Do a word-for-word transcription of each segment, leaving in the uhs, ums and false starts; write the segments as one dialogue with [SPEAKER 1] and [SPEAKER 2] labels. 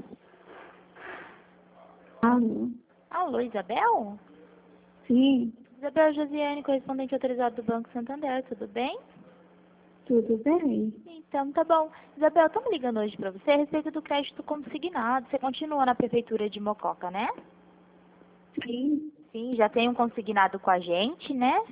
[SPEAKER 1] Alô?
[SPEAKER 2] Alô, Isabel?
[SPEAKER 1] Sim,
[SPEAKER 2] Isabel Josiane, correspondente autorizado do Banco Santander, tudo bem?
[SPEAKER 1] tudo bem?
[SPEAKER 2] Então, tá bom. Isabel, estamos ligando hoje para você a respeito do crédito consignado. Você continua na Prefeitura de Mococa, né?
[SPEAKER 1] Sim,
[SPEAKER 2] Sim, já tem um consignado com a gente, né?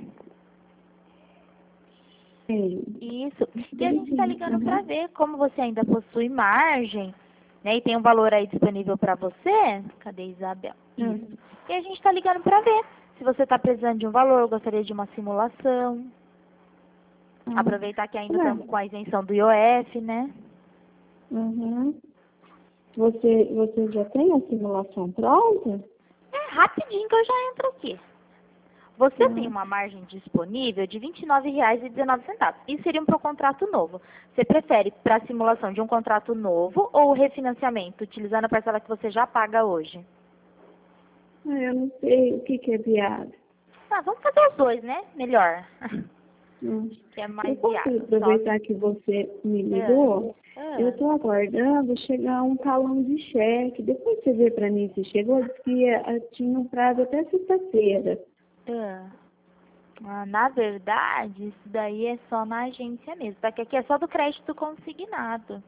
[SPEAKER 1] sim.
[SPEAKER 2] Isso. E a
[SPEAKER 1] Sim,
[SPEAKER 2] gente está
[SPEAKER 1] sim.
[SPEAKER 2] ligando para
[SPEAKER 1] Uhum.
[SPEAKER 2] ver como você ainda possui margem, né? E tem um valor aí disponível para você. Cadê Isabel? Isso.
[SPEAKER 1] Uhum.
[SPEAKER 2] E a gente está ligando para ver se você está precisando de um valor, gostaria de uma simulação.
[SPEAKER 1] Ah,
[SPEAKER 2] Aproveitar que ainda
[SPEAKER 1] ué,
[SPEAKER 2] estamos com a isenção do I O F, né?
[SPEAKER 1] uhum. Você, você já tem a simulação pronta?
[SPEAKER 2] É rapidinho que eu já entro aqui. Você tem
[SPEAKER 1] Ah,
[SPEAKER 2] uma margem disponível de vinte e nove reais e dezenove centavos. Isso seria para um contrato novo. Você prefere para a simulação de um contrato novo ou o refinanciamento, utilizando a parcela que você já paga hoje?
[SPEAKER 1] eu não sei o que, que é viável.
[SPEAKER 2] Ah, vamos fazer os dois, né? Melhor.
[SPEAKER 1] Hum.
[SPEAKER 2] Que é
[SPEAKER 1] Eu
[SPEAKER 2] mais
[SPEAKER 1] posso
[SPEAKER 2] viável. Só me...
[SPEAKER 1] aproveitar que você me
[SPEAKER 2] Ah,
[SPEAKER 1] ligou? Eu
[SPEAKER 2] ah.
[SPEAKER 1] estou aguardando chegar um talão de cheque. Depois você vê para mim se chegou, disse que eh, tinha um prazo até sexta-feira.
[SPEAKER 2] Ah. Ah, na verdade, isso daí é só na agência mesmo, tá? Que aqui é só do crédito consignado.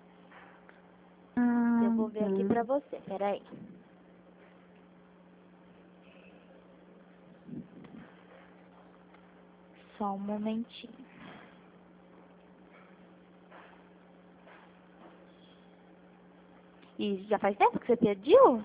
[SPEAKER 2] Eu
[SPEAKER 1] Ah,
[SPEAKER 2] vou ver
[SPEAKER 1] tá.
[SPEAKER 2] aqui pra você, peraí. Só um momentinho. E já faz tempo que você pediu?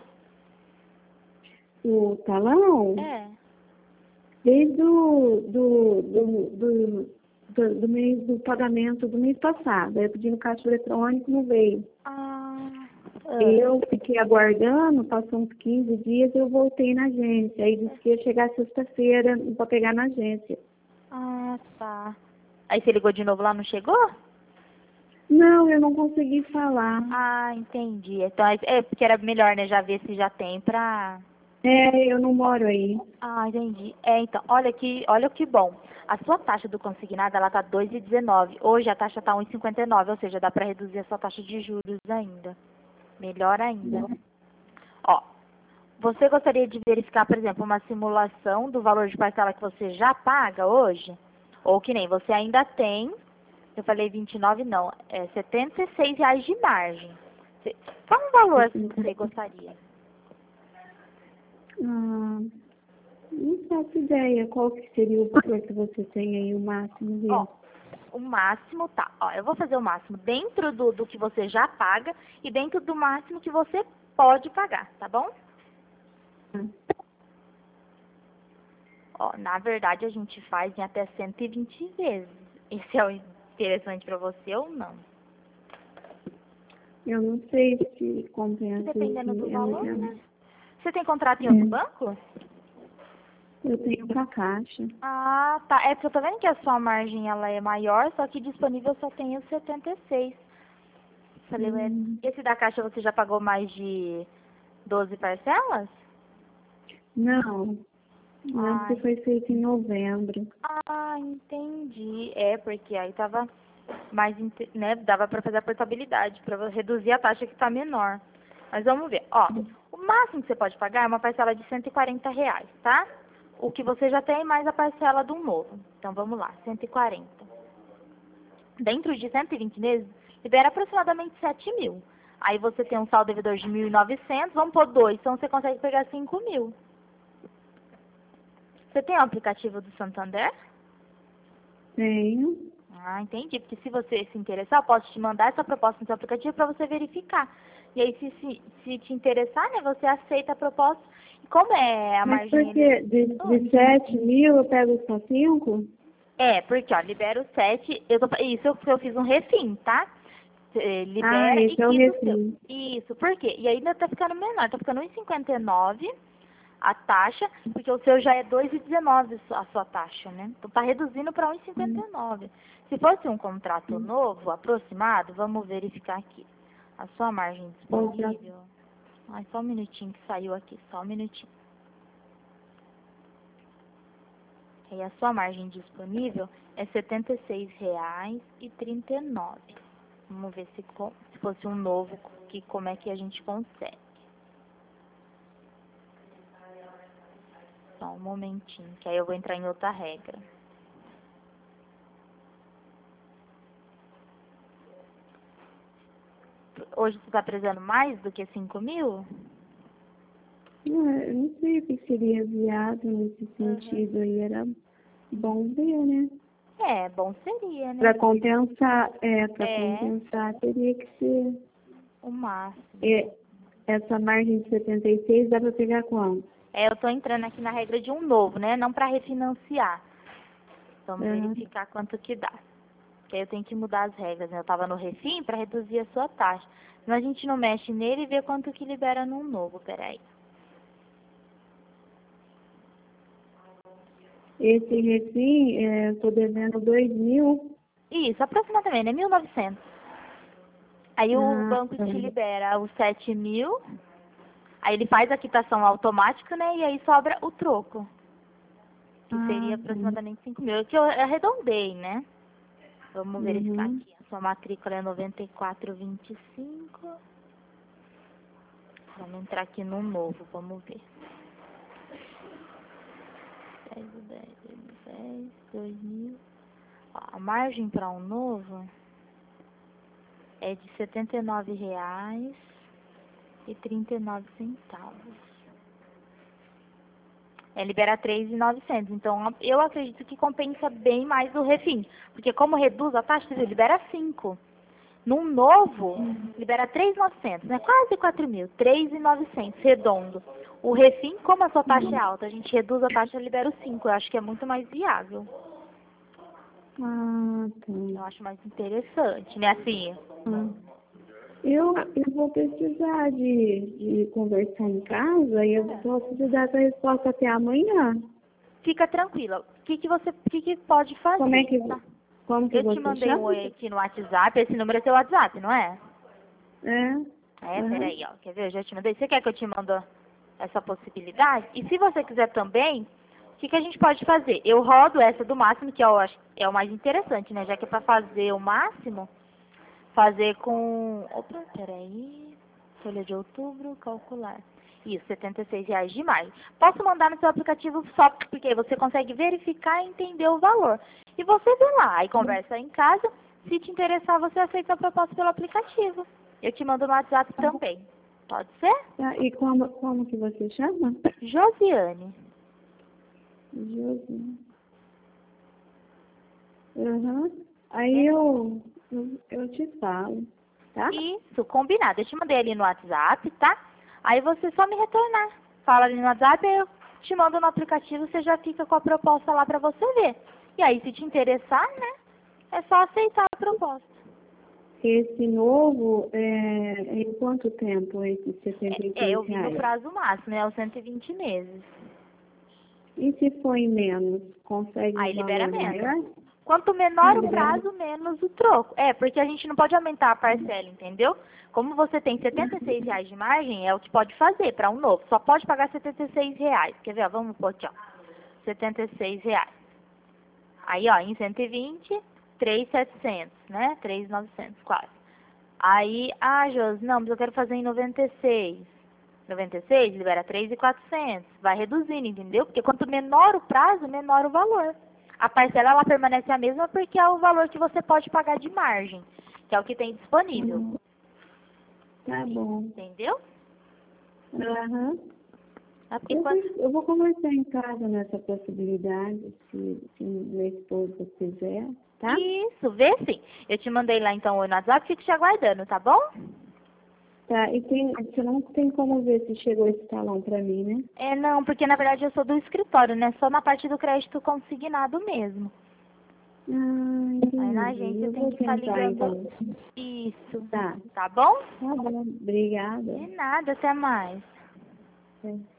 [SPEAKER 1] O talão?
[SPEAKER 2] É.
[SPEAKER 1] Desde o do, do, do, do, do mês do pagamento do mês passado. Eu pedi no caixa eletrônico, não veio.
[SPEAKER 2] Ah, ah,
[SPEAKER 1] Eu fiquei aguardando, passou uns quinze dias, eu voltei na agência. Aí disse que ia chegar sexta-feira para pegar na agência.
[SPEAKER 2] ah, tá. Aí você ligou de novo lá, não chegou?
[SPEAKER 1] Não, eu não consegui falar.
[SPEAKER 2] Ah, entendi. Então, é é porque era melhor, né, já ver se já tem pra...
[SPEAKER 1] É, eu não moro aí.
[SPEAKER 2] Ah, entendi. É, então, olha que, olha que bom. A sua taxa do consignado, ela tá dois e dezenove. Hoje a taxa tá um e cinquenta e nove, ou seja, dá pra reduzir a sua taxa de juros ainda. Melhor ainda. Ó, você gostaria de verificar, por exemplo, uma simulação do valor de parcela que você já paga hoje? Ou que nem você ainda tem, eu falei vinte e nove, não, é setenta e seis reais de margem. Você- Qual um valor assim que você gostaria?
[SPEAKER 1] Ah, não faço ideia qual que seria o valor que você tem aí, o máximo
[SPEAKER 2] Ó,
[SPEAKER 1] dele.
[SPEAKER 2] o máximo tá, ó, eu vou fazer o máximo dentro do, do que você já paga e dentro do máximo que você pode pagar, tá bom? Ó, na verdade a gente faz em até cento e vinte vezes. Esse é o interessante pra você ou não?
[SPEAKER 1] Eu não sei se compensa
[SPEAKER 2] Dependendo do
[SPEAKER 1] esse. Eu,
[SPEAKER 2] valor,
[SPEAKER 1] eu,
[SPEAKER 2] né? Você tem contrato em outro
[SPEAKER 1] é,
[SPEAKER 2] banco?
[SPEAKER 1] eu tenho com a caixa.
[SPEAKER 2] Ah, tá. É porque eu tô vendo que a sua margem ela é maior, só que disponível só tem os setenta e seis. Falei, ué,
[SPEAKER 1] Hum,
[SPEAKER 2] esse da Caixa você já pagou mais de doze parcelas?
[SPEAKER 1] não, não, porque
[SPEAKER 2] Ai,
[SPEAKER 1] foi feito em novembro.
[SPEAKER 2] ah, entendi. É, porque aí tava mais, inte- né, dava pra fazer a portabilidade, pra reduzir a taxa que tá menor. Mas vamos ver. Ó, o máximo que você pode pagar é uma parcela de cento e quarenta reais, tá? O que você já tem mais a parcela do novo. Então vamos lá, cento e quarenta. Dentro de cento e vinte meses, libera aproximadamente sete mil. Aí você tem um saldo devedor de mil e novecentos, vamos pôr dois, então você consegue pegar cinco mil. Você tem o aplicativo do Santander?
[SPEAKER 1] Tenho.
[SPEAKER 2] Ah, entendi. Porque se você se interessar, eu posso te mandar essa proposta no seu aplicativo para você verificar. E aí, se, se, se te interessar, né, você aceita a proposta. E como é a
[SPEAKER 1] Mas por
[SPEAKER 2] margem... Ele...
[SPEAKER 1] que de, de sete mil eu pego só cinco?
[SPEAKER 2] É, porque, ó, libera o sete, eu tô, isso eu, eu fiz um refim, tá? Eh,
[SPEAKER 1] Ah,
[SPEAKER 2] libera e
[SPEAKER 1] esse é o
[SPEAKER 2] quita o seu.
[SPEAKER 1] refim.
[SPEAKER 2] Isso, por quê? E ainda tá ficando menor, tá ficando um e cinquenta e nove a taxa, porque o seu já é dois e dezenove a sua taxa, né? Então tá reduzindo para um e cinquenta e nove. Se fosse um contrato novo, aproximado, vamos verificar aqui. A sua margem
[SPEAKER 1] Outra.
[SPEAKER 2] disponível. Ai, só um minutinho que saiu aqui, só um minutinho. E a sua margem disponível é setenta e seis reais e trinta e nove. Vamos ver se, co- se fosse um novo que, como é que a gente consegue. Só um momentinho, que aí eu vou entrar em outra regra. Hoje você está precisando mais do que cinco mil?
[SPEAKER 1] Não, eu não sei o que seria viável nesse sentido aí, era bom ver, né?
[SPEAKER 2] É, bom seria, né?
[SPEAKER 1] Para compensar, é, para
[SPEAKER 2] É.
[SPEAKER 1] compensar teria que ser.
[SPEAKER 2] O máximo.
[SPEAKER 1] É, essa margem de setenta e seis dá para pegar quanto?
[SPEAKER 2] É, eu tô entrando aqui na regra de um novo, né? Não para refinanciar. Vamos
[SPEAKER 1] Uhum.
[SPEAKER 2] verificar quanto que dá. Porque aí eu tenho que mudar as regras, né? Eu tava no refim para reduzir a sua taxa. Mas a gente não mexe nele e vê quanto que libera num novo. Peraí.
[SPEAKER 1] Esse refim, é, eu tô devendo dois mil.
[SPEAKER 2] Isso, aproximadamente, né? mil e novecentos. Aí o
[SPEAKER 1] Ah,
[SPEAKER 2] banco
[SPEAKER 1] tá.
[SPEAKER 2] te libera os sete mil. Aí ele faz a quitação automática, né? E aí sobra o troco. Que
[SPEAKER 1] Ah,
[SPEAKER 2] seria aproximadamente cinco mil. Que eu arredondei, né? Vamos verificar
[SPEAKER 1] uhum.
[SPEAKER 2] aqui. A sua matrícula é noventa e quatro vinte e cinco. Vamos entrar aqui no novo, vamos ver. dez, dez, dez, dois mil. Ó, a margem para um novo é de setenta e nove reais e trinta e nove centavos. É, libera três mil e novecentos. Então, eu acredito que compensa bem mais o refim. Porque como reduz a taxa, você libera cinco. Num novo, libera três mil e novecentos, né? Quase quatro mil. três mil e novecentos, redondo. O refim, como a sua taxa é alta, a gente reduz a taxa e libera os cinco. Eu acho que é muito mais viável.
[SPEAKER 1] Ah,
[SPEAKER 2] Eu
[SPEAKER 1] tá.
[SPEAKER 2] acho mais interessante, né? Assim,
[SPEAKER 1] Ah. Eu, eu vou precisar de, de conversar em casa e eu vou precisar da resposta até amanhã.
[SPEAKER 2] fica tranquila. O que, que você que, que pode fazer?
[SPEAKER 1] Como é que,
[SPEAKER 2] Tá?
[SPEAKER 1] como que
[SPEAKER 2] Eu te
[SPEAKER 1] você
[SPEAKER 2] mandei um
[SPEAKER 1] chama?
[SPEAKER 2] oi aqui no WhatsApp. Esse número é seu WhatsApp, não é?
[SPEAKER 1] É.
[SPEAKER 2] É,
[SPEAKER 1] Aham.
[SPEAKER 2] peraí, ó. Quer ver? Eu já te mandei. Você quer que eu te mande essa possibilidade? E se você quiser também, o que, que a gente pode fazer? Eu rodo essa do máximo, que eu acho é o mais interessante, né? Já que é pra fazer o máximo, fazer com... Opa, peraí. Folha de outubro, calcular. Isso, setenta e seis reais de maio. Posso mandar no seu aplicativo só porque você consegue verificar e entender o valor. E você vê lá, aí conversa em casa. Se te interessar, você aceita a proposta pelo aplicativo. Eu te mando no WhatsApp também. Pode ser?
[SPEAKER 1] Tá, e como, como que você chama?
[SPEAKER 2] Josiane.
[SPEAKER 1] Josi. Aham. Aí eu, eu, eu te falo, tá?
[SPEAKER 2] Isso, combinado. Eu te mandei ali no WhatsApp, tá? Aí você só me retornar. Fala ali no WhatsApp, eu te mando no aplicativo, você já fica com a proposta lá pra você ver. E aí, se te interessar, né, é só aceitar a proposta.
[SPEAKER 1] Esse novo, é, em quanto tempo esses setenta e
[SPEAKER 2] É, eu
[SPEAKER 1] seis
[SPEAKER 2] vi no
[SPEAKER 1] reais?
[SPEAKER 2] prazo máximo, é os cento e vinte meses.
[SPEAKER 1] E se for em menos, consegue
[SPEAKER 2] Aí
[SPEAKER 1] um
[SPEAKER 2] libera
[SPEAKER 1] valor
[SPEAKER 2] menos.
[SPEAKER 1] maior?
[SPEAKER 2] Quanto
[SPEAKER 1] Ah,
[SPEAKER 2] menor o
[SPEAKER 1] libera.
[SPEAKER 2] prazo, menos o troco. É, porque a gente não pode aumentar a parcela, entendeu? Como você tem setenta e seis reais de margem, é o que pode fazer para um novo. Só pode pagar setenta e seis reais. Quer ver? Ó, vamos pôr aqui, ó. setenta e seis reais. Aí, ó, em cento e vinte, três mil e setecentos, né? três mil e novecentos, quase. Aí, ah, Josi, não, mas eu quero fazer em noventa e seis. noventa e seis, libera três mil e quatrocentos. Vai reduzindo, entendeu? Porque quanto menor o prazo, menor o valor. A parcela, ela permanece a mesma porque é o valor que você pode pagar de margem, que é o que tem disponível.
[SPEAKER 1] Hum, Tá bom.
[SPEAKER 2] Entendeu?
[SPEAKER 1] Aham.
[SPEAKER 2] É porque
[SPEAKER 1] Eu,
[SPEAKER 2] quando...
[SPEAKER 1] vou- eu vou conversar em casa nessa possibilidade, se, se meu esposo quiser, tá?
[SPEAKER 2] Isso, vê sim. Eu te mandei lá então o WhatsApp, fico te aguardando, tá bom?
[SPEAKER 1] Tá, e tem, você não tem como ver se chegou esse talão pra mim, né?
[SPEAKER 2] É, não, porque na verdade eu sou do escritório, né? Só na parte do crédito consignado mesmo.
[SPEAKER 1] Ah,
[SPEAKER 2] Aí na
[SPEAKER 1] entendi.
[SPEAKER 2] agência
[SPEAKER 1] Eu
[SPEAKER 2] tem
[SPEAKER 1] vou
[SPEAKER 2] que estar
[SPEAKER 1] tentar
[SPEAKER 2] ligando.
[SPEAKER 1] então.
[SPEAKER 2] Isso.
[SPEAKER 1] Tá,
[SPEAKER 2] Tá bom?
[SPEAKER 1] tá bom. Obrigada.
[SPEAKER 2] De nada, até mais.
[SPEAKER 1] É.